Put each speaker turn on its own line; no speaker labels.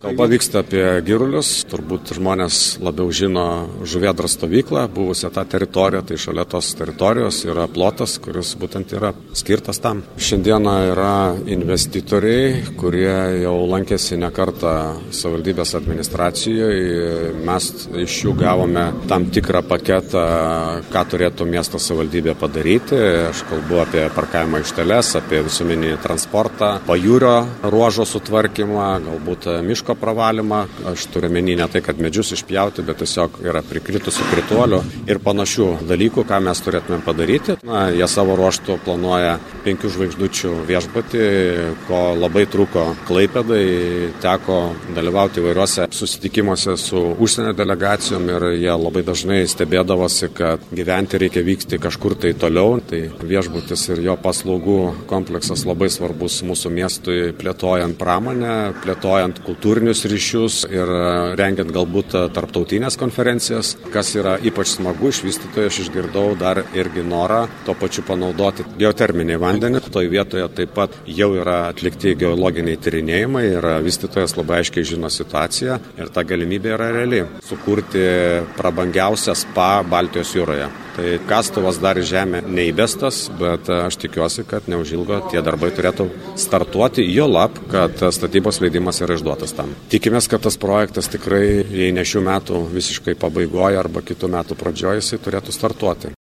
Kalba vyksta apie girulius, turbūt žmonės labiau žino Žuvėdros stovyklą, buvusią tą teritoriją, tai šalia tos teritorijos yra plotas, kuris būtent yra skirtas tam. Šiandieną yra investitoriai, kurie jau lankėsi ne kartą savivaldybės administracijoje. Mes iš jų gavome tam tikrą paketą, ką turėtų miesto savivaldybė padaryti. Aš kalbu apie parkavimo aikšteles, apie visuomeninį transportą, pajūrio ruožo sutvarkymą, galbūt miško pravalymą. Aš turiu menį ne tai, kad medžius išpjauti, bet tiesiog yra prikritusių krituolių ir panašių dalykų, ką mes turėtume padaryti. Jie savo ruoštų planuoja 5 žvaigždučių viešbutį, ko labai trūko Klaipėdai. Teko dalyvauti įvairiuose susitikimuose su užsienio delegacijom ir jie labai dažnai stebėdavosi, kad gyventi reikia vykti kažkur tai toliau. Tai viešbutis ir jo paslaugų kompleksas labai svarbus mūsų miestui, plėtojant pramonę, plėtojant kultūrinį ryšius ir rengiant galbūt tarptautinės konferencijas. Kas yra ypač smagu iš vystytojo, aš išgirdau dar irgi norą tuo pačiu panaudoti geoterminį vandenį. Toj vietoje taip pat jau yra atlikti geologiniai tyrinėjimai ir vystytojas labai aiškiai žino situaciją ir ta galimybė yra reali - sukurti prabangiausią spa Baltijos jūroje. Tai kastuvas dar į žemę neįbestas, bet aš tikiuosi, kad neužilgo tie darbai turėtų startuoti, juolab, kad statybos leidimas yra išduotas tam. Tikimės, kad tas projektas tikrai, jei ne šių metų visiškai pabaigoje arba kitų metų pradžioje, jisai turėtų startuoti.